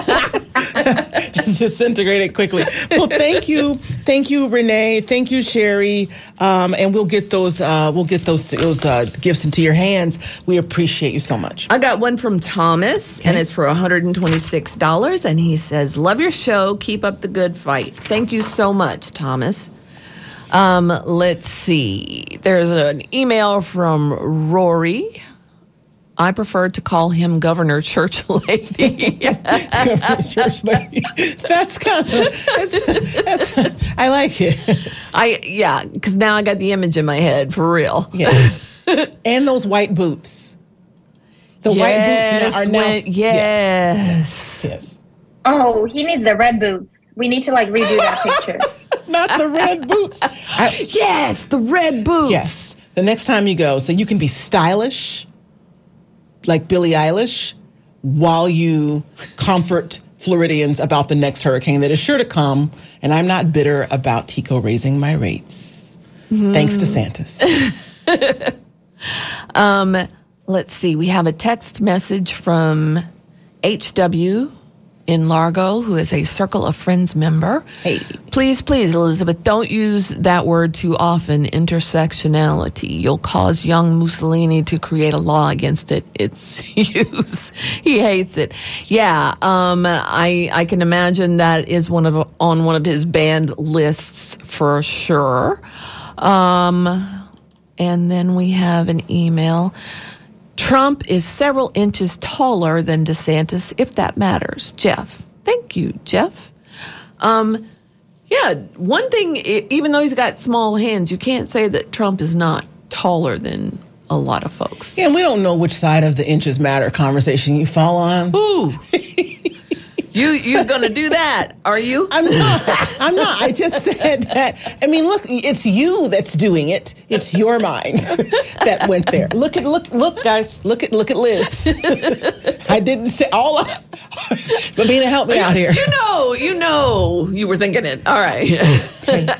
Speaker 4: Disintegrated quickly. Well, thank you, thank you, Renee. Thank you, Sherry. Um, and we'll get those. Uh, we'll get those those uh, gifts into your hands. We appreciate you so much.
Speaker 3: I got one from Thomas, and it's for one hundred twenty-six dollars. And he says, love your show. Keep up the good fight. Thank you so much, Thomas. Um, let's see. There's an email from Rory. I prefer to call him Governor Church Lady.
Speaker 4: Church lady. That's kind of. That's, that's, I like it.
Speaker 3: I yeah, because now I got the image in my head for real.
Speaker 4: Yeah. And those white boots. The white boots are now.
Speaker 3: when- yes.
Speaker 4: Yes.
Speaker 5: Oh, he needs the red boots. We need to like redo that picture.
Speaker 4: Not the red boots. I-
Speaker 3: Yes, the red boots.
Speaker 4: yes. The next time you go, so you can be stylish, like Billie Eilish, while you comfort Floridians about the next hurricane that is sure to come. And I'm not bitter about Tico raising my rates. Mm-hmm. Thanks to Santas.
Speaker 3: Um, let's see. We have a text message from H W in Largo, who is a Circle of Friends member.
Speaker 4: Hey.
Speaker 3: Please, please, Elizabeth, don't use that word too often, intersectionality. You'll cause young Mussolini to create a law against it. Its use. He hates it. Yeah, um, I I can imagine that is one of on one of his banned lists for sure. Um, and then we have an email. Trump is several inches taller than DeSantis, if that matters. Jeff. Thank you, Jeff. Um, yeah, one thing, e- even though he's got small hands, you can't say that Trump is not taller than a lot of folks.
Speaker 4: Yeah, and we don't know which side of the inches matter conversation you fall on.
Speaker 3: Ooh. You you gonna do that? Are you?
Speaker 4: I'm not. I'm not. I just said that. I mean, look, it's you that's doing it. It's your mind that went there. Look at look look guys. Look at look at Liz. I didn't say all. I, but Bina, help me out here.
Speaker 3: You know, you know, you were thinking it. All right.
Speaker 4: Okay.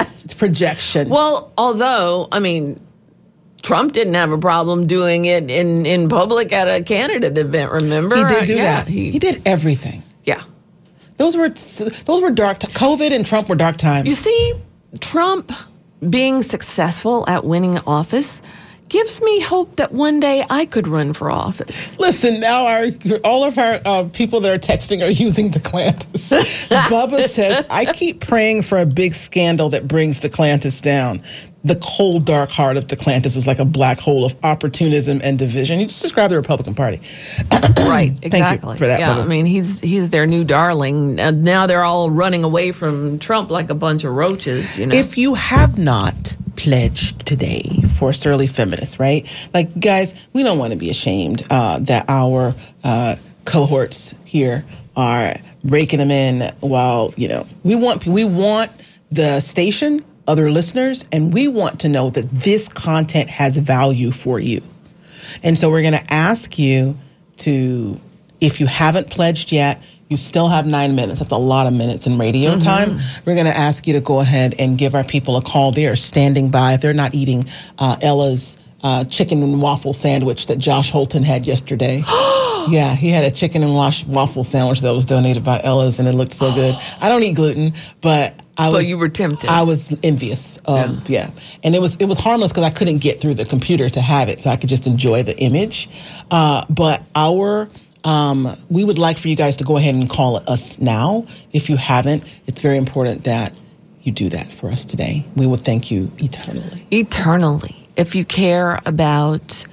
Speaker 4: projection.
Speaker 3: Well, although, I mean, Trump didn't have a problem doing it in, in public at a candidate event, remember?
Speaker 4: He did do
Speaker 3: Uh, yeah,
Speaker 4: that. He, he did everything.
Speaker 3: Yeah.
Speaker 4: Those were those were dark. T- COVID and Trump were dark times.
Speaker 3: You see, Trump being successful at winning office gives me hope that one day I could run for office.
Speaker 4: Listen, now our all of our uh, people that are texting are using Declantis. Bubba says, I keep praying for a big scandal that brings Declantis down. The cold, dark heart of Declantis is like a black hole of opportunism and division. He just described the Republican Party.
Speaker 3: Right, exactly.
Speaker 4: Thank you for that,
Speaker 3: yeah,
Speaker 4: Bubba.
Speaker 3: I mean, he's he's their new darling. And now they're all running away from Trump like a bunch of roaches, you know.
Speaker 4: If you have not pledged today for Surly Feminists, right? Like, guys, we don't want to be ashamed uh, that our uh, cohorts here are raking them in while, you know, we want we want the station, other listeners, and we want to know that this content has value for you. And so we're going to ask you to, if you haven't pledged yet, you still have nine minutes. That's a lot of minutes in radio mm-hmm. time. We're going to ask you to go ahead and give our people a call. They are standing by. If they're not eating uh, Ella's uh, chicken and waffle sandwich that Josh Holton had yesterday. Yeah, he had a chicken and wash, waffle sandwich that was donated by Ella's, and it looked so good. I don't eat gluten, but I was.
Speaker 3: But you were tempted.
Speaker 4: I was envious. Um, yeah. yeah, and it was it was harmless because I couldn't get through the computer to have it, so I could just enjoy the image. Uh, but our um, we would like for you guys to go ahead and call us now. If you haven't, it's very important that you do that for us today. We will thank you eternally.
Speaker 3: Eternally, if you care about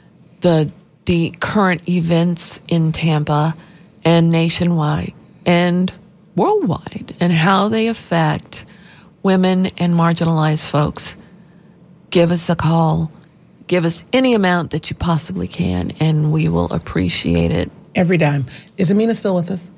Speaker 3: the. the current events in Tampa and nationwide and worldwide and how they affect women and marginalized folks, give us a call. Give us any amount that you possibly can, and we will appreciate it.
Speaker 4: Every dime. Is Amina still with us?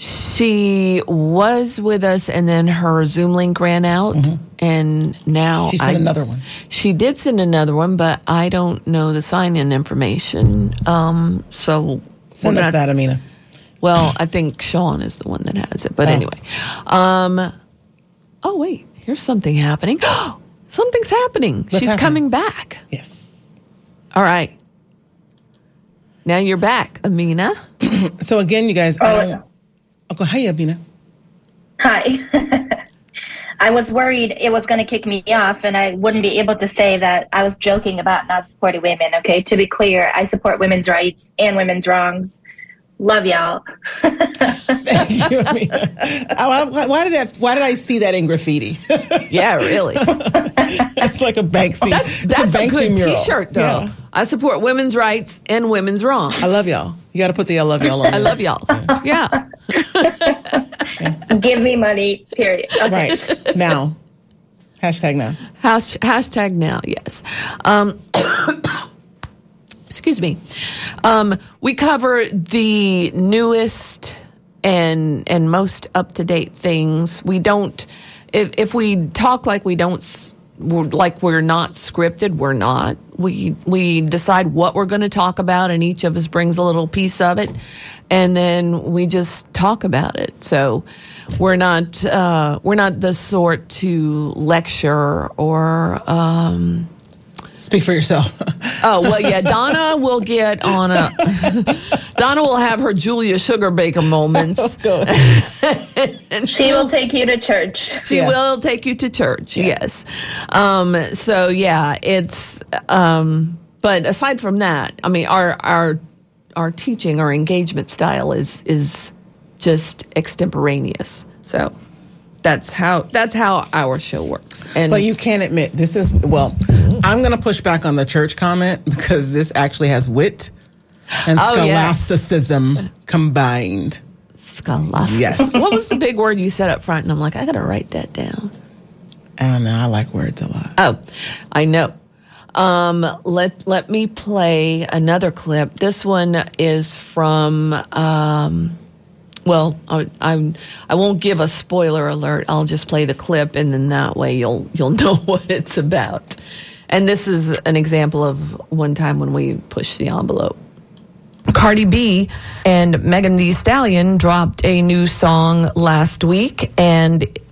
Speaker 3: She was with us, and then her Zoom link ran out, mm-hmm. and now
Speaker 4: she sent
Speaker 3: I,
Speaker 4: another one.
Speaker 3: She did send another one, but I don't know the sign-in information. Um, so
Speaker 4: send us not, that, Amina.
Speaker 3: Well, I think Sean is the one that has it. But
Speaker 4: oh.
Speaker 3: anyway, um, oh wait, here's something happening. Something's happening.
Speaker 4: What's
Speaker 3: She's
Speaker 4: happening?
Speaker 3: coming back.
Speaker 4: Yes.
Speaker 3: All right. Now you're back, Amina.
Speaker 4: So again, you guys.
Speaker 5: Oh,
Speaker 4: I don't, okay, hi, Amina.
Speaker 5: Hi. I was worried it was going to kick me off, and I wouldn't be able to say that I was joking about not supporting women. Okay, to be clear, I support women's rights and women's wrongs. Love y'all.
Speaker 4: Thank you, Amina. Why, why did I? Why did I see that in graffiti?
Speaker 3: Yeah, really.
Speaker 4: It's like a Banksy.
Speaker 3: That's,
Speaker 4: it's
Speaker 3: that's
Speaker 4: a,
Speaker 3: a good
Speaker 4: mural.
Speaker 3: T-shirt, though.
Speaker 4: Yeah.
Speaker 3: I support women's rights and women's wrongs.
Speaker 4: I love y'all. You got to put the I love y'all on.
Speaker 3: I love y'all. Yeah.
Speaker 5: yeah. Give me money, period. Okay.
Speaker 4: Right. Now. Hashtag now.
Speaker 3: Has, hashtag now, yes. Um, excuse me. Um, we cover the newest and and most up-to-date things. We don't, if, if we talk like we don't, we're, like we're not scripted, we're not. We we decide what we're going to talk about, and each of us brings a little piece of it, and then we just talk about it. So we're not uh, we're not the sort to lecture or. Um,
Speaker 4: Speak for yourself.
Speaker 3: Oh, well, yeah, Donna will get on a... Donna will have her Julia Sugarbaker moments.
Speaker 5: She will take you to church.
Speaker 3: She
Speaker 4: Yeah.
Speaker 3: will take you to church,
Speaker 4: Yeah.
Speaker 3: yes. Um, so, yeah, it's... Um, but aside from that, I mean, our our our teaching, our engagement style is is just extemporaneous. So... That's how that's how our show works. And
Speaker 4: But you can't admit this is well. I'm going to push back on the church comment because this actually has wit and
Speaker 3: Oh, yes.
Speaker 4: scholasticism combined.
Speaker 3: Scholastic.
Speaker 4: Yes.
Speaker 3: What was the big word you said up front? And I'm like, I got to write that down.
Speaker 4: I don't know. I like words a lot.
Speaker 3: Oh, I know. Um, let let me play another clip. This one is from. Um, well, I, I I won't give a spoiler alert. I'll just play the clip, and then that way you'll you'll know what it's about. And this is an example of one time when we pushed the envelope. Cardi B and Megan Thee Stallion dropped a new song last week, and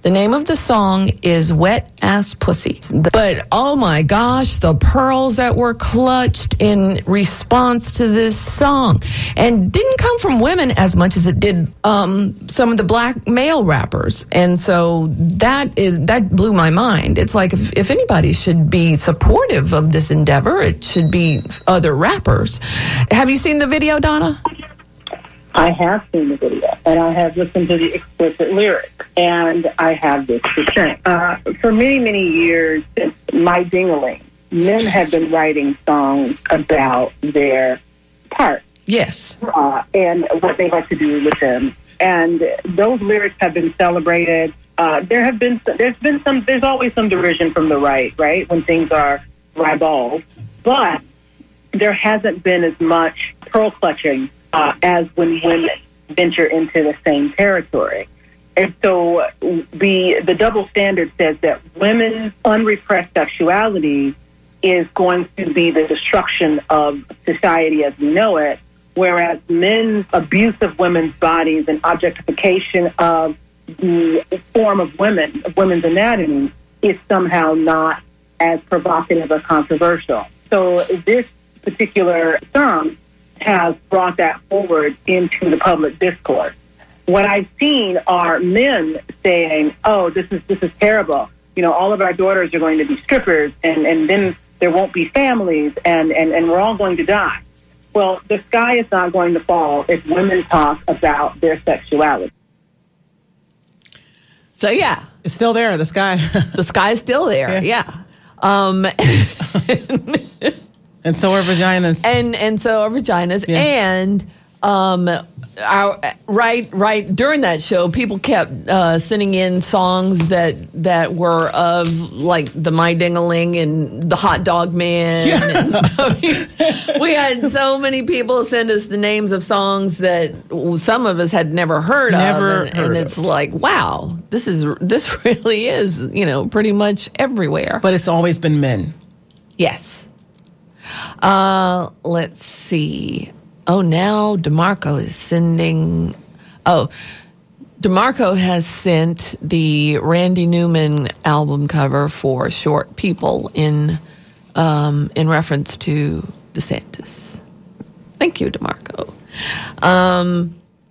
Speaker 3: The name of the song is Wet Ass Pussy. But oh my gosh, the pearls that were clutched in response to this song. And didn't come from women as much as it did um, some of the black male rappers. And so that is that blew my mind. It's like if, if anybody should be supportive of this endeavor, it should be other rappers. Have you seen the video, Donna?
Speaker 10: I have seen the video, and I have listened to the explicit lyrics, and I have this to say. Uh, for many, many years, since my ding-a-ling, men have been writing songs about their parts.
Speaker 3: Yes.
Speaker 10: Uh, and what they like to do with them. And those lyrics have been celebrated. Uh, there have been, there's been some, there's always some derision from the right, right, when things are ribald. But there hasn't been as much pearl clutching Uh, as when women venture into the same territory. And so the the double standard says that women's unrepressed sexuality is going to be the destruction of society as we know it, whereas men's abuse of women's bodies and objectification of the form of women, of women's anatomy, is somehow not as provocative or controversial. So this particular song has brought that forward into the public discourse. What I've seen are men saying, oh, this is this is terrible. You know, all of our daughters are going to be strippers, and, and then there won't be families, and, and, and we're all going to die. Well, the sky is not going to fall if women talk about their sexuality.
Speaker 3: So, yeah.
Speaker 4: It's still there, the sky.
Speaker 3: The sky's still there, yeah. yeah. Um
Speaker 4: And so are vaginas.
Speaker 3: And and so are vaginas. Yeah. And um, our, right right during that show, people kept uh, sending in songs that that were of like the My Ding-a-ling and the Hot Dog Man. Yeah. And, I mean, we had so many people send us the names of songs that some of us had never heard
Speaker 4: never
Speaker 3: of. And,
Speaker 4: heard
Speaker 3: and
Speaker 4: of.
Speaker 3: it's like, wow, this is this really is, you know, pretty much everywhere.
Speaker 4: But it's always been men.
Speaker 3: Yes. Uh, let's see. Oh, now DeMarco is sending. Oh, DeMarco has sent the Randy Newman album cover for Short People in um, in reference to DeSantis. Thank you, DeMarco. Um,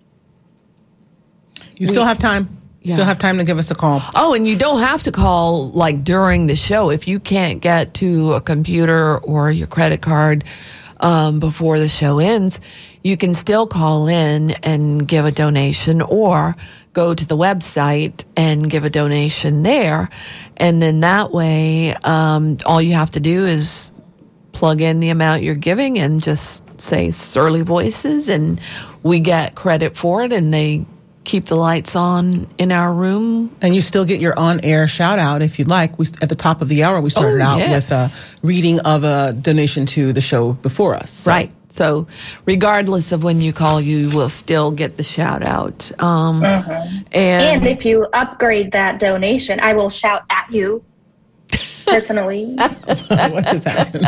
Speaker 4: you still
Speaker 3: we,
Speaker 4: have time. You
Speaker 3: yeah.
Speaker 4: still have time to give us a call.
Speaker 3: Oh, and you don't have to call like during the show. If you can't get to a computer or your credit card um, before the show ends, you can still call in and give a donation or go to the website and give a donation there. And then that way, um, all you have to do is plug in the amount you're giving and just say Surly Voices, and we get credit for it, and they keep the lights on in our room.
Speaker 4: And you still get your on-air shout-out if you'd like. We At the top of the hour, we started
Speaker 3: oh,
Speaker 4: out
Speaker 3: yes.
Speaker 4: with a reading of a donation to the show before us. So.
Speaker 3: Right. So regardless of when you call, you will still get the shout-out. Um,
Speaker 5: mm-hmm.
Speaker 3: and,
Speaker 5: and if you upgrade that donation, I will shout at you personally.
Speaker 4: What just happened?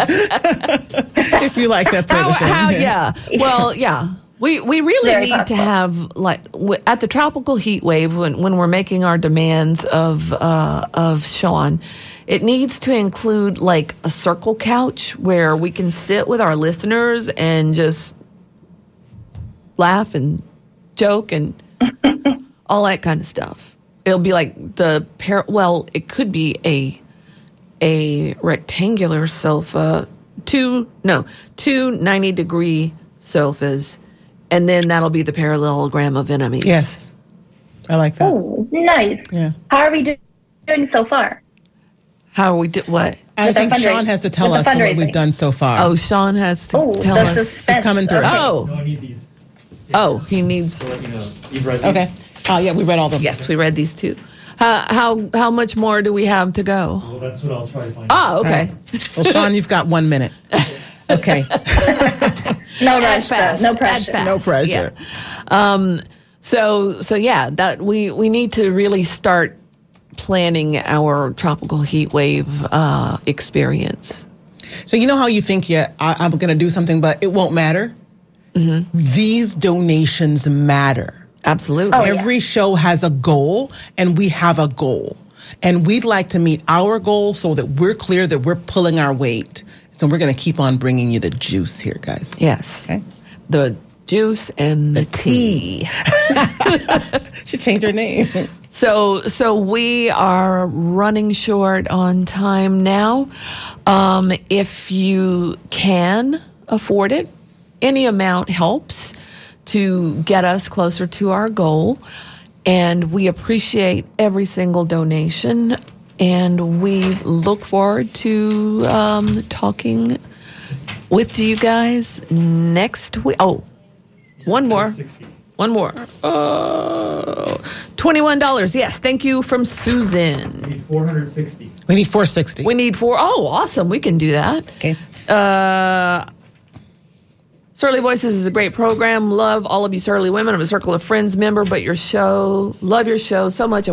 Speaker 4: If you like that sort
Speaker 3: how,
Speaker 4: of thing.
Speaker 3: How, yeah. Well, yeah. We we really
Speaker 5: Very
Speaker 3: need
Speaker 5: possible.
Speaker 3: to have, like, w- at the tropical heat wave, when, when we're making our demands of uh, of Sean, it needs to include, like, a circle couch where we can sit with our listeners and just laugh and joke and all that kind of stuff. It'll be like the, par- well, it could be a a rectangular sofa, two, no, two ninety-degree sofas, and then that'll be the parallelogram of enemies.
Speaker 4: Yes. I like that.
Speaker 5: Oh, nice.
Speaker 4: Yeah.
Speaker 5: How are we do- doing so far?
Speaker 3: How are we do what?
Speaker 4: I
Speaker 5: With
Speaker 4: think
Speaker 5: the
Speaker 4: Sean
Speaker 5: fundraising-
Speaker 4: has to tell
Speaker 5: with
Speaker 4: us
Speaker 5: the
Speaker 4: what
Speaker 5: fundraising.
Speaker 4: we've done so far.
Speaker 3: Oh, Sean has to
Speaker 5: Oh,
Speaker 3: tell
Speaker 5: the
Speaker 3: us.
Speaker 5: suspense.
Speaker 4: It's coming through.
Speaker 5: Okay.
Speaker 3: Oh,
Speaker 11: No, I need these.
Speaker 3: oh, he needs.
Speaker 11: So let you know. You've read these?
Speaker 4: Okay. Oh, yeah, we read all the
Speaker 3: Yes, we read these too. How how how much more do we have to go?
Speaker 11: Well, that's what I'll try to find.
Speaker 3: Oh, okay.
Speaker 4: Well, Sean, you've got one minute. Okay.
Speaker 5: No
Speaker 3: Add
Speaker 5: rush, though.
Speaker 3: fast,
Speaker 5: No
Speaker 3: add
Speaker 5: pressure.
Speaker 3: fast,
Speaker 4: No pressure.
Speaker 3: Yeah. Um. So so yeah, that we we need to really start planning our tropical heat wave uh, experience.
Speaker 4: So you know how you think, yeah, I, I'm going to do something, but it won't matter? Mm-hmm. These donations matter.
Speaker 3: Absolutely.
Speaker 5: Oh, yeah.
Speaker 4: Every show has a goal, and we have a goal. And we'd like to meet our goal so that we're clear that we're pulling our weight. So we're going to keep on bringing you the juice here, guys.
Speaker 3: Yes.
Speaker 4: Okay.
Speaker 3: The juice and the,
Speaker 4: The tea. Should change her name.
Speaker 3: So, so we are running short on time now. Um, if you can afford it, any amount helps to get us closer to our goal. And we appreciate every single donation. And we look forward to um, talking with you guys next week. Oh, one more. One more. Oh, twenty-one dollars. Yes, thank you from Susan.
Speaker 11: We need four hundred sixty.
Speaker 4: We need four sixty.
Speaker 3: We need four. Oh, awesome. We can do that.
Speaker 4: Okay.
Speaker 3: Uh, Surly Voices is a great program. Love all of you Surly women. I'm a Circle of Friends member, but your show, love your show so much.